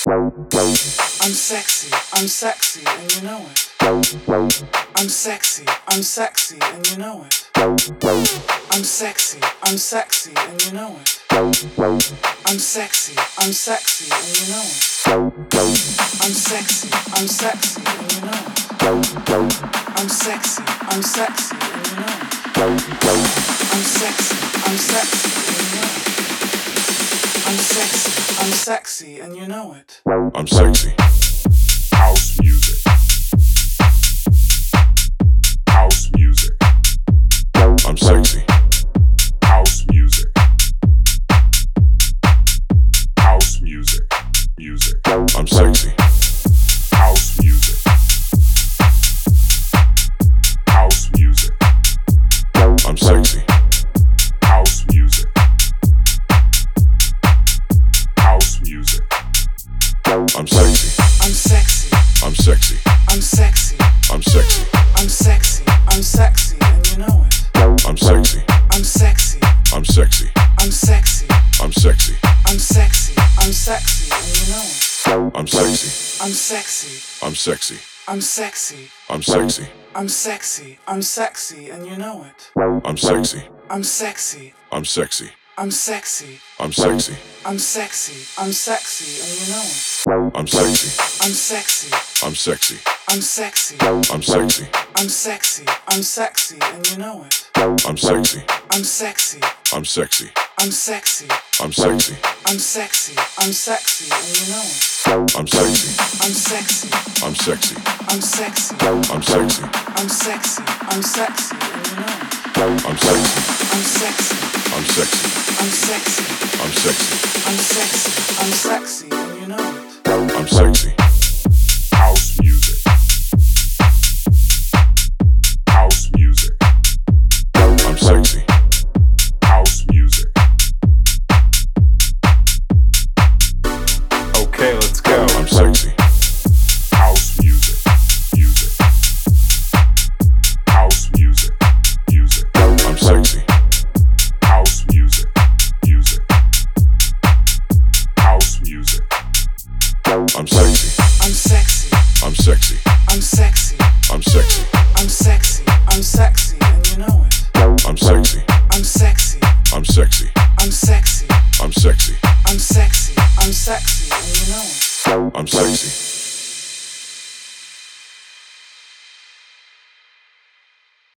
I'm sexy, and you know it. I'm sexy, and you know it. I'm sexy, and you know it. I'm sexy, and you know it. I'm sexy, and you know it. I'm sexy, and you know it. I'm sexy, and you know it. I'm sexy, and you know it. I'm sexy. House music. House music. I'm sexy. House music. House music. Music. I'm sexy. House music. House music. I'm sexy. House music. House music. I'm sexy. I'm sexy. I'm sexy. I'm sexy. I'm sexy. I'm sexy. I'm sexy, and you know it. I'm sexy. I'm sexy. I'm sexy. I'm sexy. I'm sexy. I'm sexy. I'm sexy, and you know it. I'm sexy. I'm sexy. I'm sexy. I'm sexy. I'm sexy. I'm sexy. I'm sexy, and you know it. I'm sexy. I'm sexy. I'm sexy. I'm sexy. I'm sexy. I'm sexy. I'm sexy, and you know it. I'm sexy. I'm sexy. I'm sexy. I'm sexy. I'm sexy. I'm sexy. I'm sexy, and you know it. I'm sexy. I'm sexy. I'm sexy. I'm sexy. I'm sexy. I'm sexy. I'm sexy, and you know it. I'm sexy. I'm sexy. I'm sexy. I'm sexy. I'm sexy. I'm sexy. I'm sexy, and you know it. I'm sexy. I'm sexy. I'm sexy. I'm sexy. I'm sexy. I'm sexy. I'm sexy, and you know it. I'm sexy. House music. House music. I'm sexy. House music. Okay, let's go. I'm sexy. House music. Music. House music. Music. I'm sexy. House music. Music. House music. I'm sexy. I'm sexy. I'm sexy. I'm sexy. I'm sexy. I'm sexy. I'm sexy, and you know it. I'm sexy. I'm sexy. I'm sexy. I'm sexy. I'm sexy. I'm sexy. I'm sexy, and you know it. I'm sexy.